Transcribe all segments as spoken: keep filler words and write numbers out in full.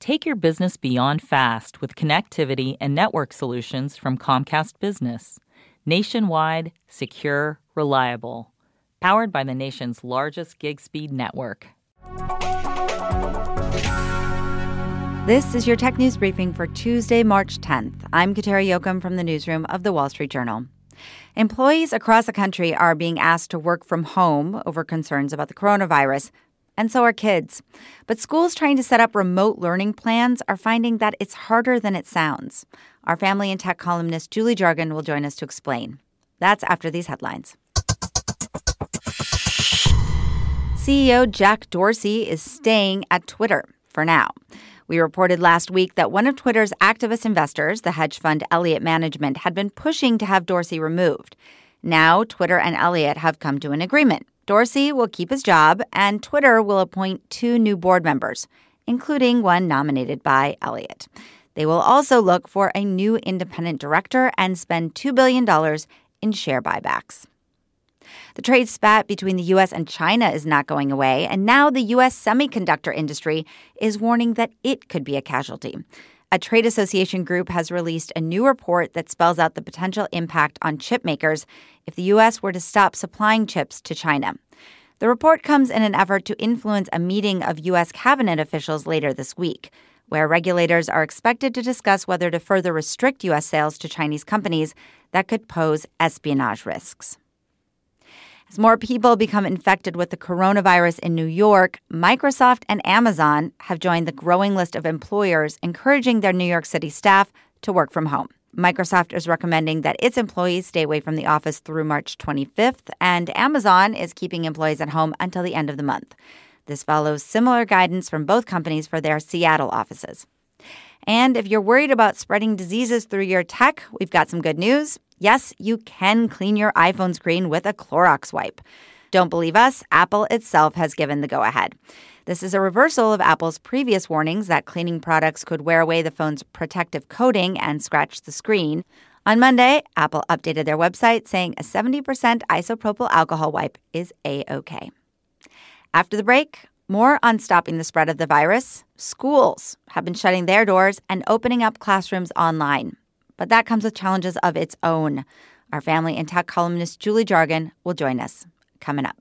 Take your business beyond fast with connectivity and network solutions from Comcast Business. Nationwide, secure, reliable. Powered by the nation's largest gig speed network. This is your tech news briefing for Tuesday, March tenth. I'm Kateri Jochum from the newsroom of The Wall Street Journal. Employees across the country are being asked to work from home over concerns about the coronavirus, and so are kids. But schools trying to set up remote learning plans are finding that it's harder than it sounds. Our family and tech columnist Julie Jargon will join us to explain. That's after these headlines. C E O Jack Dorsey is staying at Twitter for now. We reported last week that one of Twitter's activist investors, the hedge fund Elliott Management, had been pushing to have Dorsey removed. Now, Twitter and Elliott have come to an agreement. Dorsey will keep his job, and Twitter will appoint two new board members, including one nominated by Elliott. They will also look for a new independent director and spend two billion dollars in share buybacks. The trade spat between the U S and China is not going away, and now the U S semiconductor industry is warning that it could be a casualty. A trade association group has released a new report that spells out the potential impact on chip makers if the U S were to stop supplying chips to China. The report comes in an effort to influence a meeting of U S cabinet officials later this week, where regulators are expected to discuss whether to further restrict U S sales to Chinese companies that could pose espionage risks. As more people become infected with the coronavirus in New York, Microsoft and Amazon have joined the growing list of employers encouraging their New York City staff to work from home. Microsoft is recommending that its employees stay away from the office through March twenty-fifth, and Amazon is keeping employees at home until the end of the month. This follows similar guidance from both companies for their Seattle offices. And if you're worried about spreading diseases through your tech, we've got some good news. Yes, you can clean your iPhone screen with a Clorox wipe. Don't believe us? Apple itself has given the go-ahead. This is a reversal of Apple's previous warnings that cleaning products could wear away the phone's protective coating and scratch the screen. On Monday, Apple updated their website saying a seventy percent isopropyl alcohol wipe is A-OK. After the break, more on stopping the spread of the virus. Schools have been shutting their doors and opening up classrooms online. But that comes with challenges of its own. Our family and tech columnist Julie Jargon will join us coming up.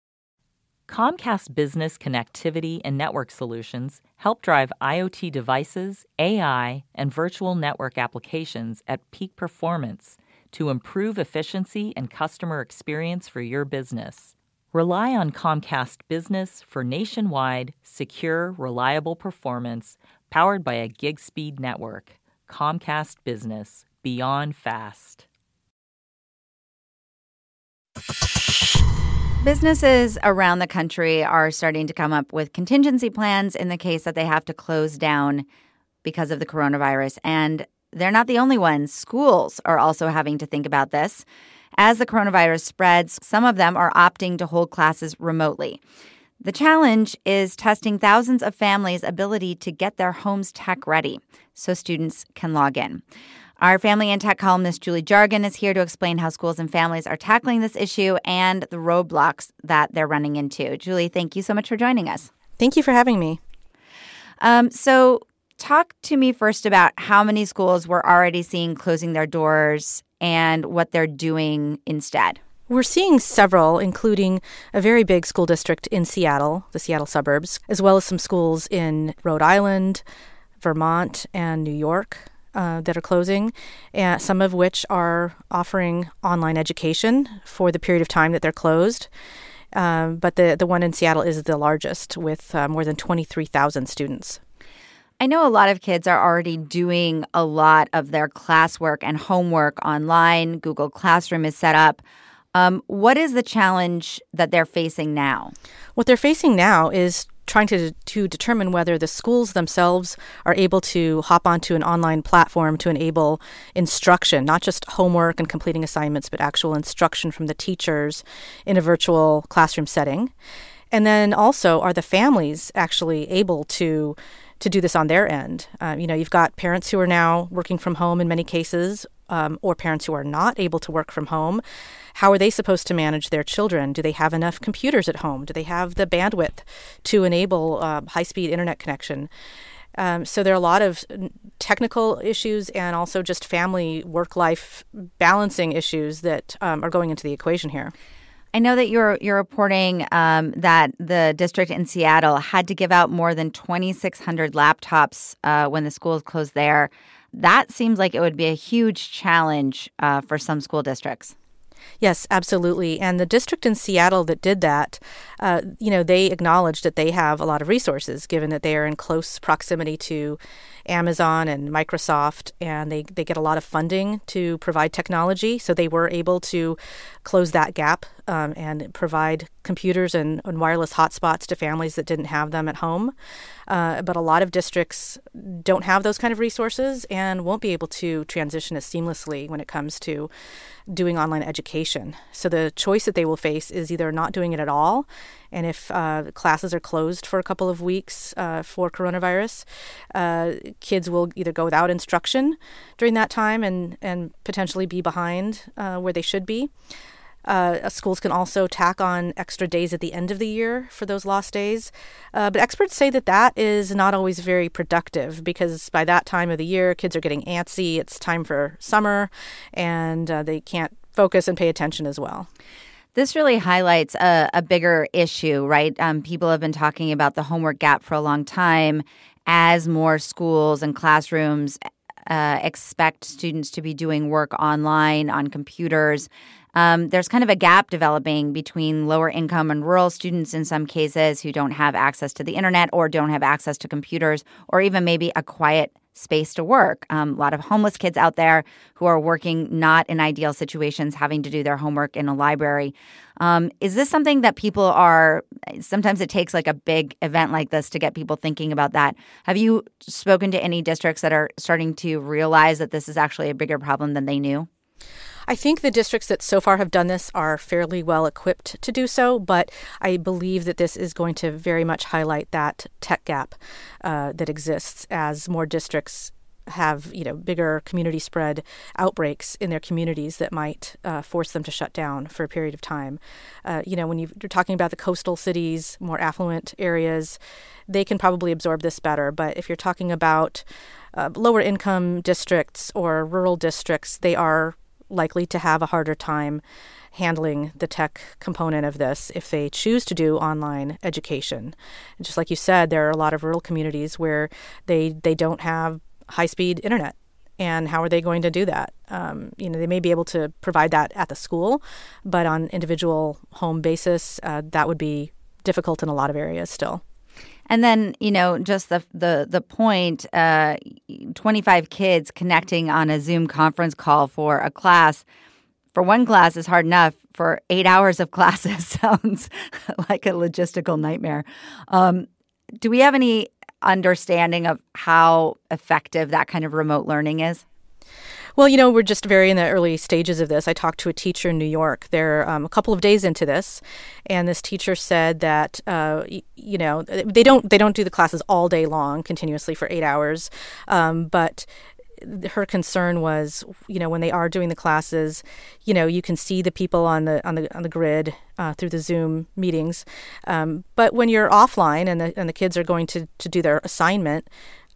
Comcast Business connectivity and network solutions help drive IoT devices, A I, and virtual network applications at peak performance to improve efficiency and customer experience for your business. Rely on Comcast Business for nationwide, secure, reliable performance powered by a gig speed network. Comcast Business, beyond fast. Businesses around the country are starting to come up with contingency plans in the case that they have to close down because of the coronavirus. And they're not the only ones. Schools are also having to think about this. As the coronavirus spreads, some of them are opting to hold classes remotely. The challenge is testing thousands of families' ability to get their homes tech ready so students can log in. Our family and tech columnist Julie Jargon is here to explain how schools and families are tackling this issue and the roadblocks that they're running into. Julie, thank you so much for joining us. Thank you for having me. Um, so talk to me first about how many schools we're already seeing closing their doors and what they're doing instead. We're seeing several, including a very big school district in Seattle, the Seattle suburbs, as well as some schools in Rhode Island, Vermont, and New York uh, that are closing, and some of which are offering online education for the period of time that they're closed. Um, but the, the one in Seattle is the largest, with uh, more than twenty-three thousand students. I know a lot of kids are already doing a lot of their classwork and homework online. Google Classroom is set up. Um, what is the challenge that they're facing now? What they're facing now is trying to to determine whether the schools themselves are able to hop onto an online platform to enable instruction, not just homework and completing assignments, but actual instruction from the teachers in a virtual classroom setting. And then also, are the families actually able to to do this on their end? Um, you know, you've got parents who are now working from home in many cases, um, or parents who are not able to work from home. How are they supposed to manage their children? Do they have enough computers at home? Do they have the bandwidth to enable uh, high-speed internet connection? Um, so there are a lot of technical issues and also just family work-life balancing issues that um, are going into the equation here. I know that you're you're reporting um, that the district in Seattle had to give out more than twenty-six hundred laptops uh, when the schools closed there. That seems like it would be a huge challenge uh, for some school districts. Yes, absolutely. And the district in Seattle that did that, uh, you know, they acknowledged that they have a lot of resources, given that they are in close proximity to Amazon and Microsoft, and they, they get a lot of funding to provide technology. So they were able to close that gap um, and provide computers and, and wireless hotspots to families that didn't have them at home. Uh, but a lot of districts don't have those kind of resources and won't be able to transition as seamlessly when it comes to doing online education. So the choice that they will face is either not doing it at all, and if uh, classes are closed for a couple of weeks uh, for coronavirus, uh, kids will either go without instruction during that time and, and potentially be behind uh, where they should be. Uh, schools can also tack on extra days at the end of the year for those lost days. Uh, but experts say that that is not always very productive because by that time of the year, kids are getting antsy. It's time for summer, and uh, they can't focus and pay attention as well. This really highlights a, a bigger issue, right? Um, people have been talking about the homework gap for a long time as more schools and classrooms uh, expect students to be doing work online on computers. Um, there's kind of a gap developing between lower income and rural students in some cases who don't have access to the internet or don't have access to computers or even maybe a quiet space to work. Um, a lot of homeless kids out there who are working not in ideal situations, having to do their homework in a library. Um, is this something that people are – sometimes it takes like a big event like this to get people thinking about that. Have you spoken to any districts that are starting to realize that this is actually a bigger problem than they knew? I think the districts that so far have done this are fairly well equipped to do so, but I believe that this is going to very much highlight that tech gap uh, that exists as more districts have, you know, bigger community spread outbreaks in their communities that might uh, force them to shut down for a period of time. Uh, you know, when you're talking about the coastal cities, more affluent areas, they can probably absorb this better. But if you're talking about uh, lower income districts or rural districts, they are likely to have a harder time handling the tech component of this if they choose to do online education. And just like you said, there are a lot of rural communities where they they don't have high-speed internet. And how are they going to do that? Um, you know, they may be able to provide that at the school, but on individual home basis, uh, that would be difficult in a lot of areas still. And then, you know, just the the the point, uh, twenty-five kids connecting on a Zoom conference call for a class, for one class is hard enough. For eight hours of classes sounds like a logistical nightmare. Um, do we have any understanding of how effective that kind of remote learning is? Well, you know, we're just very in the early stages of this. I talked to a teacher in New York. They're um, a couple of days into this, and this teacher said that uh, y- you know they don't they don't do the classes all day long, continuously for eight hours, um, but her concern was, you know, when they are doing the classes, you know, you can see the people on the on the on the grid uh, through the Zoom meetings, um, but when you're offline and the and the kids are going to to do their assignment,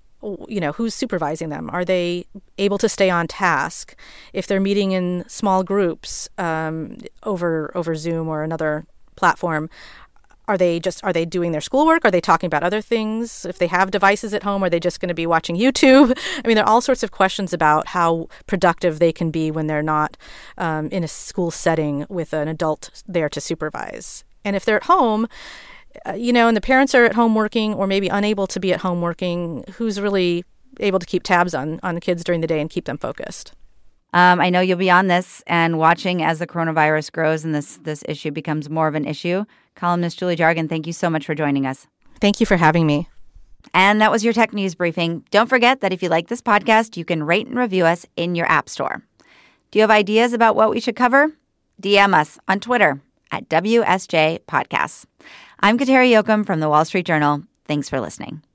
you know, who's supervising them? Are they able to stay on task? If they're meeting in small groups um, over over Zoom or another platform, are they just are they doing their schoolwork? Are they talking about other things? If they have devices at home, are they just going to be watching YouTube? I mean, there are all sorts of questions about how productive they can be when they're not um, in a school setting with an adult there to supervise. And if they're at home, Uh, you know, and the parents are at home working or maybe unable to be at home working, who's really able to keep tabs on, on the kids during the day and keep them focused? Um, I know you'll be on this and watching as the coronavirus grows and this, this issue becomes more of an issue. Columnist Julie Jargon, thank you so much for joining us. Thank you for having me. And that was your Tech News Briefing. Don't forget that if you like this podcast, you can rate and review us in your app store. Do you have ideas about what we should cover? D M us on Twitter at W S J Podcasts. I'm Kateri Jochum from The Wall Street Journal. Thanks for listening.